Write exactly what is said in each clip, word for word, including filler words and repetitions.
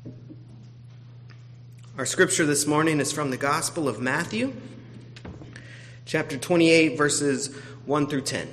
Our scripture this morning is from the Gospel of Matthew, chapter twenty-eight, verses one through ten.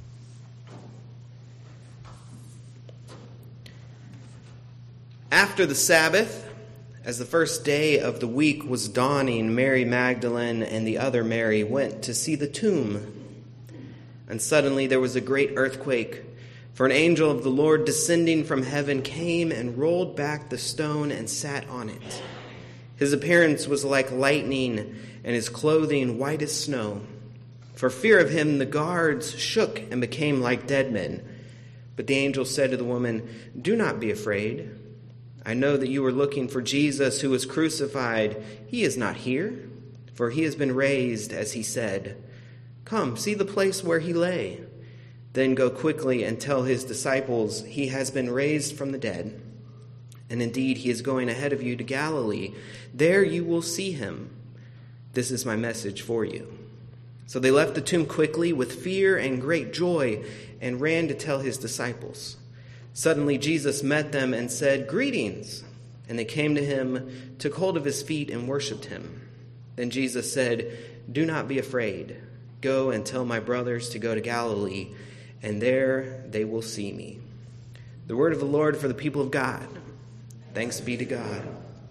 After the Sabbath, as the first day of the week was dawning, Mary Magdalene and the other Mary went to see the tomb. And suddenly there was a great earthquake, for an angel of the Lord descending from heaven came and rolled back the stone and sat on it. His appearance was like lightning, and his clothing white as snow. For fear of him, the guards shook and became like dead men. But the angel said to the woman, "Do not be afraid. I know that you are looking for Jesus who was crucified. He is not here, for he has been raised, as he said. Come, see the place where he lay. Then go quickly and tell his disciples he has been raised from the dead. And indeed, he is going ahead of you to Galilee. There you will see him. This is my message for you." So they left the tomb quickly with fear and great joy and ran to tell his disciples. Suddenly Jesus met them and said, "Greetings." And they came to him, took hold of his feet, and worshipped him. Then Jesus said, "Do not be afraid. Go and tell my brothers to go to Galilee, and there they will see me." The word of the Lord for the people of God. Thanks be to God.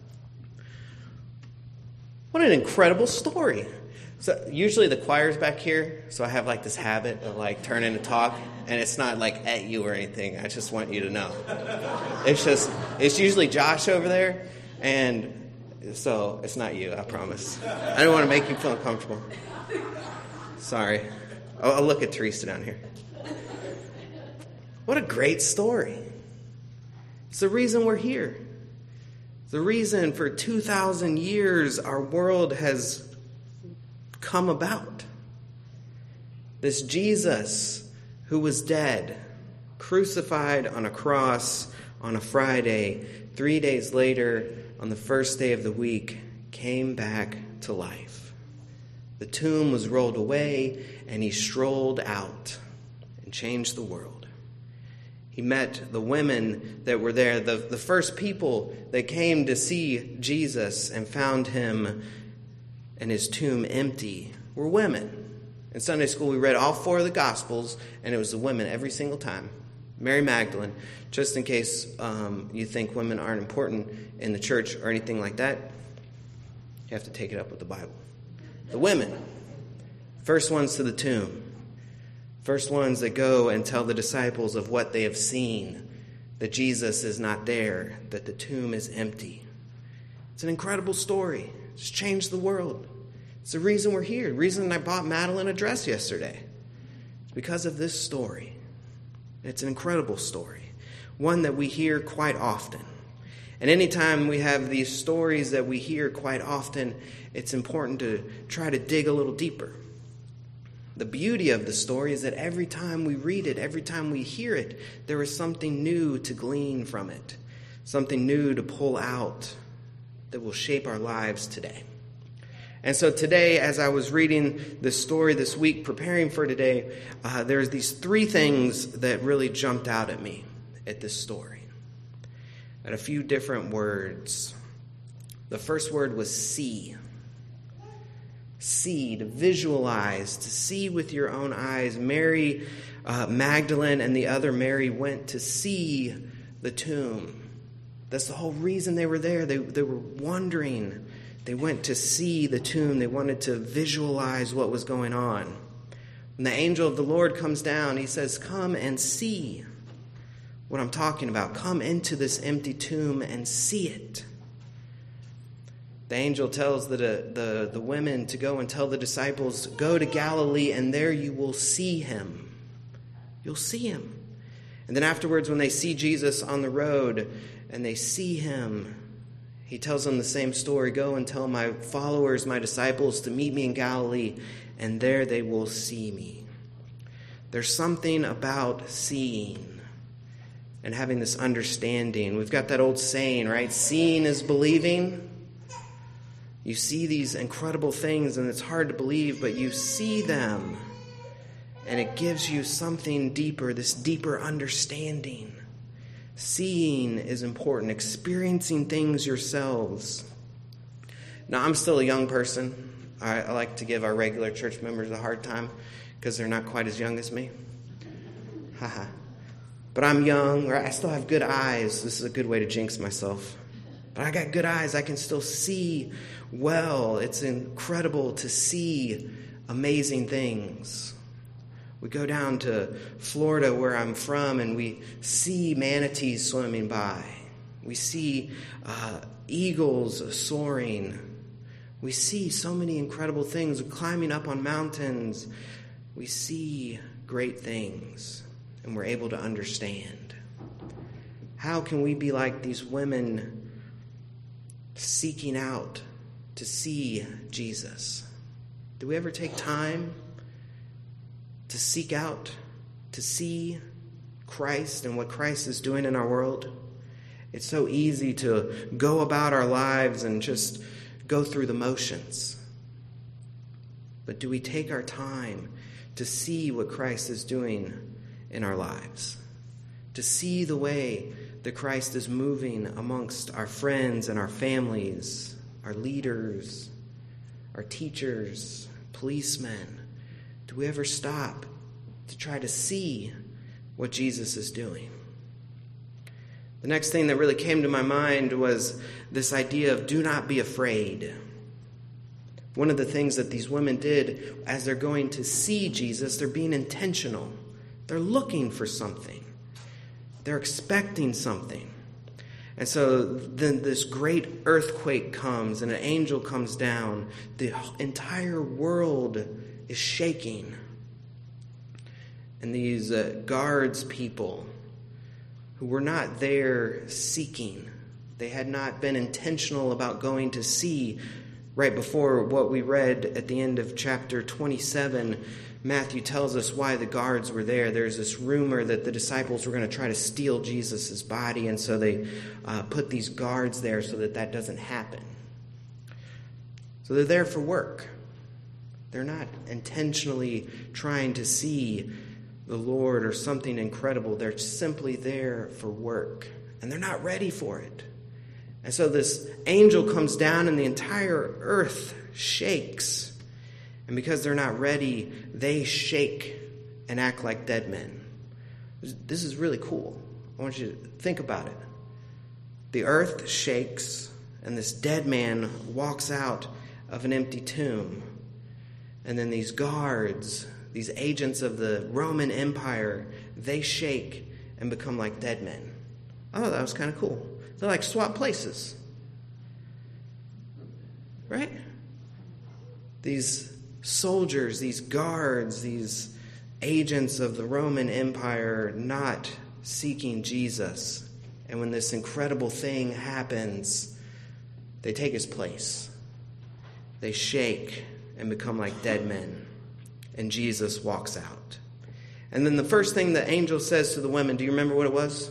What an incredible story. So usually the choir's back here, so I have like this habit of like turning to talk, and it's not like at you or anything. I just want you to know. It's just, it's usually Josh over there, and so it's not you, I promise. I don't want to make you feel uncomfortable. Sorry. I'll, I'll look at Teresa down here. What a great story. It's the reason we're here. The reason for two thousand years our world has come about. This Jesus who was dead, crucified on a cross on a Friday, three days later, on the first day of the week, came back to life. The tomb was rolled away, and he strolled out and changed the world. He met the women that were there, the, the first people that came to see Jesus and found him and his tomb empty were women. In Sunday school, we read all four of the Gospels, and it was the women every single time. Mary Magdalene, just in case um, you think women aren't important in the church or anything like that, you have to take it up with the Bible. The women, first ones to the tomb. First ones that go and tell the disciples of what they have seen, that Jesus is not there, that the tomb is empty. It's an incredible story. It's changed the world. It's the reason we're here. The reason I bought Madeline a dress yesterday. It's because of this story. It's an incredible story, one that we hear quite often. And anytime we have these stories that we hear quite often, it's important to try to dig a little deeper. The beauty of the story is that every time we read it, every time we hear it, there is something new to glean from it, something new to pull out that will shape our lives today. And so today, as I was reading this story this week, preparing for today, uh, there's these three things that really jumped out at me at this story, at a few different words. The first word was see. See, to visualize, to see with your own eyes. Mary uh, Magdalene and the other Mary went to see the tomb. That's the whole reason they were there. They, they were wondering. They went to see the tomb. They wanted to visualize what was going on. When the angel of the Lord comes down, he says, "Come and see what I'm talking about. Come into this empty tomb and see it." The angel tells the, the, the women to go and tell the disciples, "Go to Galilee, and there you will see him." You'll see him. And then afterwards, when they see Jesus on the road and they see him, he tells them the same story. "Go and tell my followers, my disciples, to meet me in Galilee, and there they will see me." There's something about seeing and having this understanding. We've got that old saying, right? Seeing is believing. You see these incredible things, and it's hard to believe, but you see them, and it gives you something deeper, this deeper understanding, Seeing is important, experiencing things yourselves. Now, I'm still a young person. I, I like to give our regular church members a hard time because they're not quite as young as me. Haha. But I'm young, or I still have good eyes. This is a good way to jinx myself. But I got good eyes. I can still see well. It's incredible to see amazing things. We go down to Florida, where I'm from, and we see manatees swimming by. We see uh, eagles soaring. We see so many incredible things, climbing up on mountains. We see great things, and we're able to understand. How can we be like these women seeking out to see Jesus? Do we ever take time to seek out, to see Christ and what Christ is doing in our world? It's so easy to go about our lives and just go through the motions. But do we take our time to see what Christ is doing in our lives? To see the way that Christ is moving amongst our friends and our families, our leaders, our teachers, policemen? Do we ever stop to try to see what Jesus is doing? The next thing that really came to my mind was this idea of do not be afraid. One of the things that these women did as they're going to see Jesus, they're being intentional. They're looking for something. They're expecting something. And so then this great earthquake comes and an angel comes down. The entire world is shaking. And these uh, guards people who were not there seeking, they had not been intentional about going to see. Right before what we read at the end of chapter twenty-seven, Matthew tells us why the guards were there. There's this rumor that the disciples were going to try to steal Jesus' body, and so they uh, put these guards there so that that doesn't happen. So they're there for work. They're not intentionally trying to see the Lord or something incredible. They're simply there for work, and they're not ready for it. And so this angel comes down and the entire earth shakes. And because they're not ready, they shake and act like dead men. This is really cool. I want you to think about it. The earth shakes and this dead man walks out of an empty tomb. And then these guards, these agents of the Roman Empire, they shake and become like dead men. Oh, that was kind of cool. They're like swap places. Right? These soldiers, these guards, these agents of the Roman Empire not seeking Jesus. And when this incredible thing happens, they take his place. They shake and become like dead men. And Jesus walks out. And then the first thing the angel says to the women, do you remember what it was?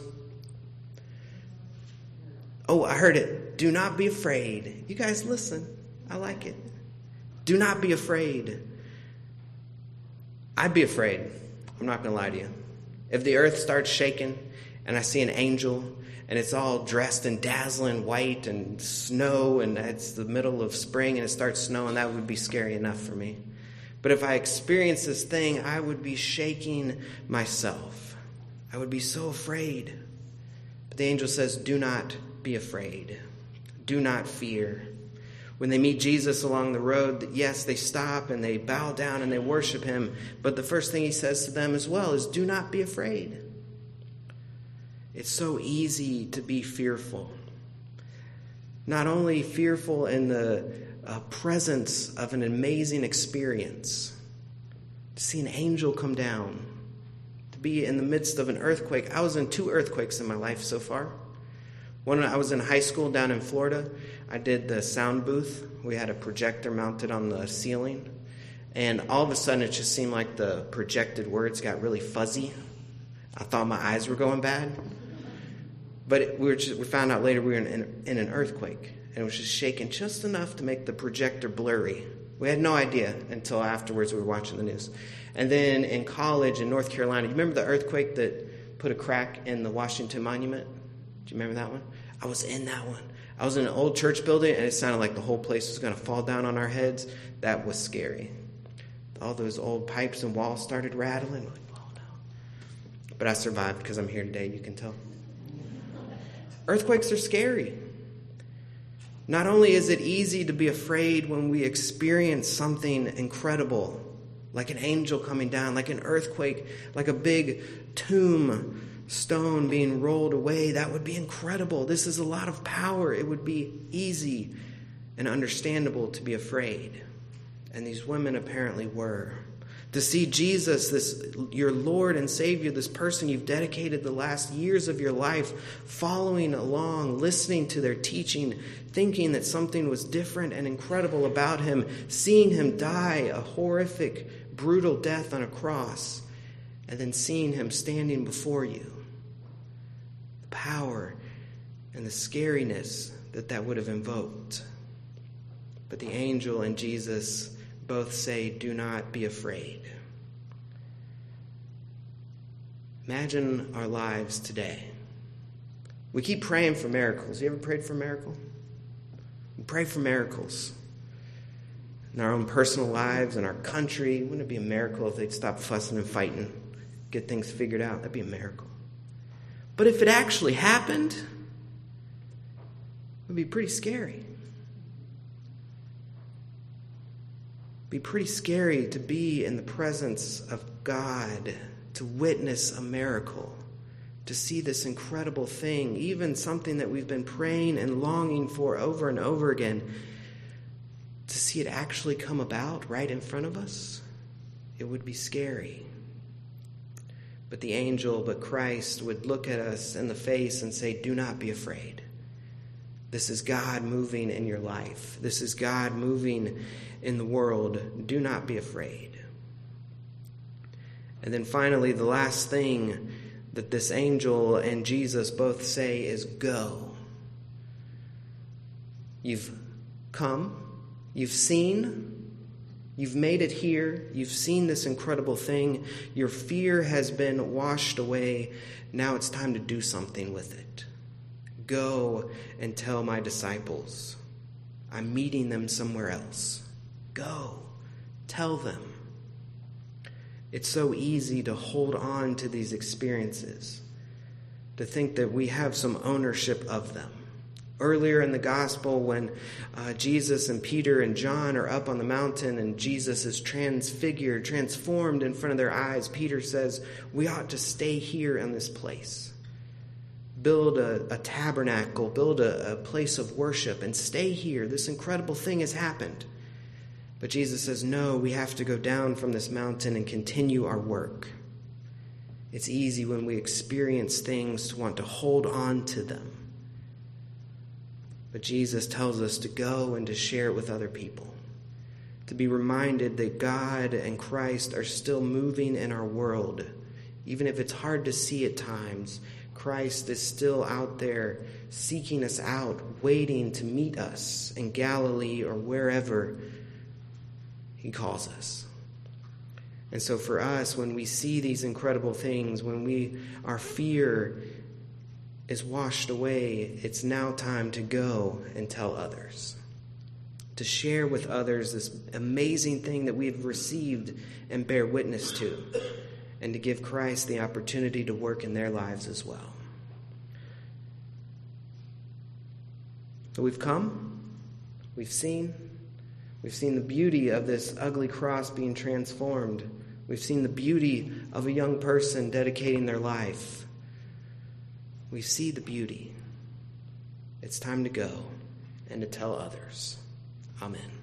Oh, I heard it. Do not be afraid. You guys listen. I like it. Do not be afraid. I'd be afraid. I'm not going to lie to you. If the earth starts shaking and I see an angel and it's all dressed in dazzling white and snow and it's the middle of spring and it starts snowing, that would be scary enough for me. But if I experience this thing, I would be shaking myself. I would be so afraid. But the angel says, do not be afraid. Do not fear. When they meet Jesus along the road, yes, they stop and they bow down and they worship him. But the first thing he says to them as well is, do not be afraid. It's so easy to be fearful. Not only fearful in the uh, presence of an amazing experience, to see an angel come down, to be in the midst of an earthquake. I was in two earthquakes in my life so far. When I was in high school down in Florida, I did the sound booth. We had a projector mounted on the ceiling. And all of a sudden, it just seemed like the projected words got really fuzzy. I thought my eyes were going bad. But it, we, were just, we found out later we were in, in, in an earthquake. And it was just shaking just enough to make the projector blurry. We had no idea until afterwards we were watching the news. And then in college in North Carolina, you remember the earthquake that put a crack in the Washington Monument? Do you remember that one? I was in that one. I was in an old church building, and it sounded like the whole place was going to fall down on our heads. That was scary. All those old pipes and walls started rattling. Like, oh no. But I survived because I'm here today, you can tell. Earthquakes are scary. Not only is it easy to be afraid when we experience something incredible, like an angel coming down, like an earthquake, like a big tomb stone being rolled away, that would be incredible. This is a lot of power. It would be easy and understandable to be afraid. And these women apparently were. To see Jesus, this your Lord and Savior, this person you've dedicated the last years of your life, following along, listening to their teaching, thinking that something was different and incredible about him, seeing him die a horrific, brutal death on a cross, and then seeing him standing before you. The power and the scariness that that would have invoked. But the angel and Jesus both say, do not be afraid. Imagine our lives today. We keep praying for miracles. You ever prayed for a miracle? We pray for miracles in our own personal lives, in our country. Wouldn't it be a miracle if they'd stop fussing and fighting, get things figured out? That'd be a miracle. But if it actually happened, it would be pretty scary. Be pretty scary to be in the presence of God, to witness a miracle, to see this incredible thing, even something that we've been praying and longing for over and over again, to see it actually come about right in front of us. It would be scary. But the angel, but Christ, would look at us in the face and say, do not be afraid. This is God moving in your life. This is God moving in the world. Do not be afraid. And then finally, the last thing that this angel and Jesus both say is go. You've come, you've seen, you've made it here, you've seen this incredible thing, your fear has been washed away, now it's time to do something with it. Go and tell my disciples. I'm meeting them somewhere else. Go. Tell them. It's so easy to hold on to these experiences, to think that we have some ownership of them. Earlier in the gospel, when uh, Jesus and Peter and John are up on the mountain and Jesus is transfigured, transformed in front of their eyes, Peter says, we ought to stay here in this place. Build a, a tabernacle, build a, a place of worship, and stay here. This incredible thing has happened. But Jesus says, no, we have to go down from this mountain and continue our work. It's easy when we experience things to want to hold on to them. But Jesus tells us to go and to share it with other people. To be reminded that God and Christ are still moving in our world. Even if it's hard to see at times, Christ is still out there seeking us out, waiting to meet us in Galilee or wherever he calls us. And so for us, when we see these incredible things, when we our fear is washed away, it's now time to go and tell others. To share with others this amazing thing that we've received and bear witness to. And to give Christ the opportunity to work in their lives as well. So we've come, we've seen, we've seen the beauty of this ugly cross being transformed. We've seen the beauty of a young person dedicating their life. We see the beauty. It's time to go and to tell others. Amen.